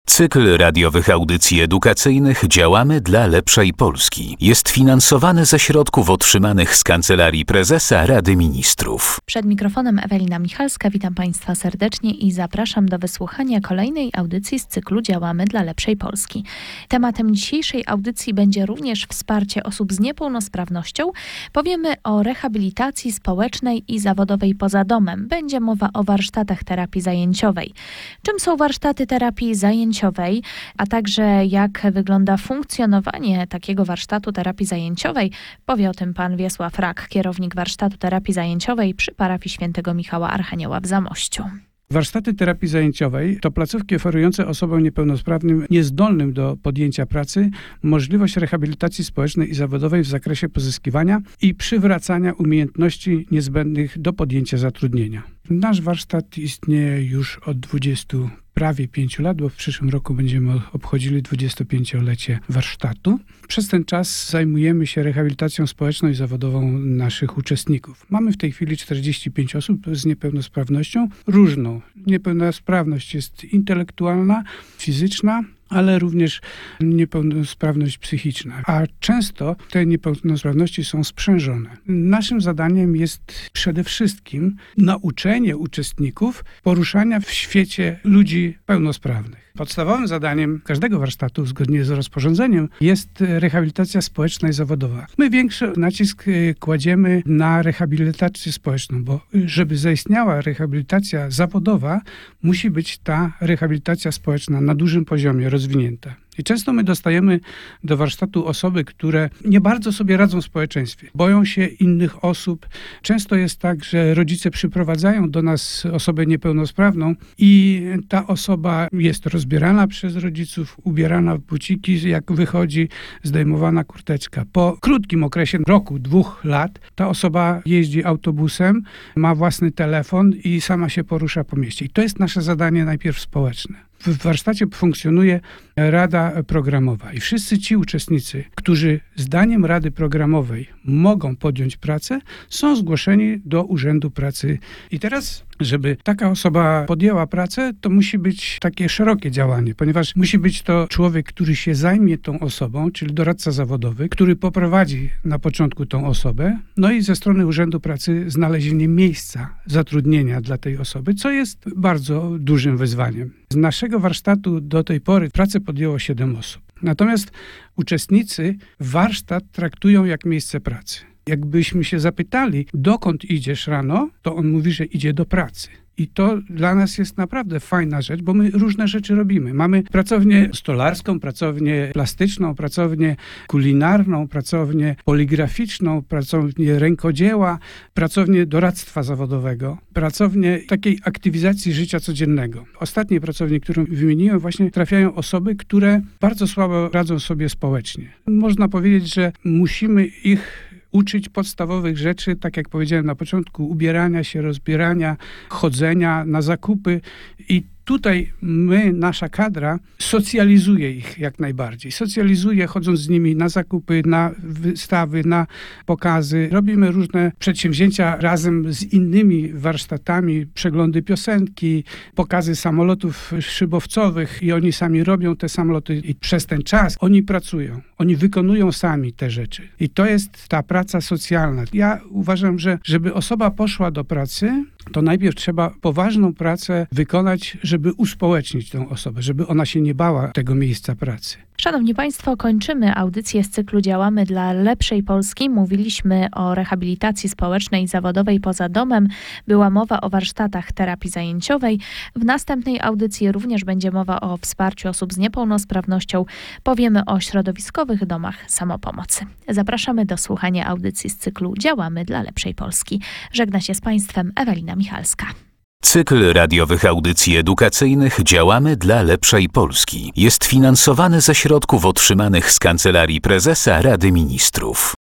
Cykl radiowych audycji edukacyjnych Działamy dla lepszej Polski jest finansowany ze środków otrzymanych z Kancelarii Prezesa Rady Ministrów. Przed mikrofonem Ewelina Michalska, witam Państwa serdecznie i zapraszam do wysłuchania kolejnej audycji z cyklu Działamy dla lepszej Polski. Tematem dzisiejszej audycji będzie również wsparcie osób z niepełnosprawnością. Powiemy o rehabilitacji społecznej i zawodowej poza domem. Będzie mowa o warsztatach terapii zajęciowej. Czym są warsztaty terapii zajęciowej, a także jak wygląda funkcjonowanie takiego warsztatu terapii zajęciowej, powie o tym pan Wiesław Rak, kierownik warsztatu terapii zajęciowej przy parafii Świętego Michała Archanioła w Zamościu. Warsztaty terapii zajęciowej to placówki oferujące osobom niepełnosprawnym niezdolnym do podjęcia pracy możliwość rehabilitacji społecznej i zawodowej w zakresie pozyskiwania i przywracania umiejętności niezbędnych do podjęcia zatrudnienia. Nasz warsztat istnieje już od prawie 5 lat, bo w przyszłym roku będziemy obchodzili 25-lecie warsztatu. Przez ten czas zajmujemy się rehabilitacją społeczną i zawodową naszych uczestników. Mamy w tej chwili 45 osób z niepełnosprawnością różną. Niepełnosprawność jest intelektualna, fizyczna, ale również niepełnosprawność psychiczna. A często te niepełnosprawności są sprzężone. Naszym zadaniem jest przede wszystkim nauczenie uczestników poruszania w świecie ludzi pełnosprawnych. Podstawowym zadaniem każdego warsztatu, zgodnie z rozporządzeniem, jest rehabilitacja społeczna i zawodowa. My większy nacisk kładziemy na rehabilitację społeczną, bo żeby zaistniała rehabilitacja zawodowa, musi być ta rehabilitacja społeczna na dużym poziomie rozwinięta. I często my dostajemy do warsztatu osoby, które nie bardzo sobie radzą w społeczeństwie. Boją się innych osób. Często jest tak, że rodzice przyprowadzają do nas osobę niepełnosprawną i ta osoba jest rozbierana przez rodziców, ubierana w buciki, jak wychodzi, zdejmowana kurteczka. Po krótkim okresie, roku, 2 lat, ta osoba jeździ autobusem, ma własny telefon i sama się porusza po mieście. I to jest nasze zadanie najpierw społeczne. W warsztacie funkcjonuje Rada Programowa i wszyscy ci uczestnicy, którzy zdaniem Rady Programowej mogą podjąć pracę, są zgłoszeni do Urzędu Pracy. I teraz, żeby taka osoba podjęła pracę, to musi być takie szerokie działanie, ponieważ musi być to człowiek, który się zajmie tą osobą, czyli doradca zawodowy, który poprowadzi na początku tą osobę, no i ze strony Urzędu Pracy znalezienie miejsca zatrudnienia dla tej osoby, co jest bardzo dużym wyzwaniem. Z naszego warsztatu do tej pory pracę podjęło 7 osób. Natomiast uczestnicy warsztat traktują jak miejsce pracy. Jakbyśmy się zapytali, dokąd idziesz rano, to on mówi, że idzie do pracy. I to dla nas jest naprawdę fajna rzecz, bo my różne rzeczy robimy. Mamy pracownię stolarską, pracownię plastyczną, pracownię kulinarną, pracownię poligraficzną, pracownię rękodzieła, pracownię doradztwa zawodowego, pracownię takiej aktywizacji życia codziennego. Ostatnie pracownie, którą wymieniłem, właśnie trafiają osoby, które bardzo słabo radzą sobie społecznie. Można powiedzieć, że musimy ich uczyć podstawowych rzeczy, tak jak powiedziałem na początku, ubierania się, rozbierania, chodzenia na zakupy i tutaj nasza kadra socjalizuje ich jak najbardziej. Socjalizuje, chodząc z nimi na zakupy, na wystawy, na pokazy. Robimy różne przedsięwzięcia razem z innymi warsztatami, przeglądy piosenki, pokazy samolotów szybowcowych i oni sami robią te samoloty i przez ten czas oni pracują. Oni wykonują sami te rzeczy. I to jest ta praca socjalna. Ja uważam, że żeby osoba poszła do pracy, to najpierw trzeba poważną pracę wykonać, żeby uspołecznić tę osobę, żeby ona się nie bała tego miejsca pracy. Szanowni Państwo, kończymy audycję z cyklu Działamy dla lepszej Polski. Mówiliśmy o rehabilitacji społecznej i zawodowej poza domem. Była mowa o warsztatach terapii zajęciowej. W następnej audycji również będzie mowa o wsparciu osób z niepełnosprawnością. Powiemy o środowiskowych domach samopomocy. Zapraszamy do słuchania audycji z cyklu Działamy dla lepszej Polski. Żegna się z Państwem Ewelina Michalska. Cykl radiowych audycji edukacyjnych Działamy dla lepszej Polski jest finansowany ze środków otrzymanych z Kancelarii Prezesa Rady Ministrów.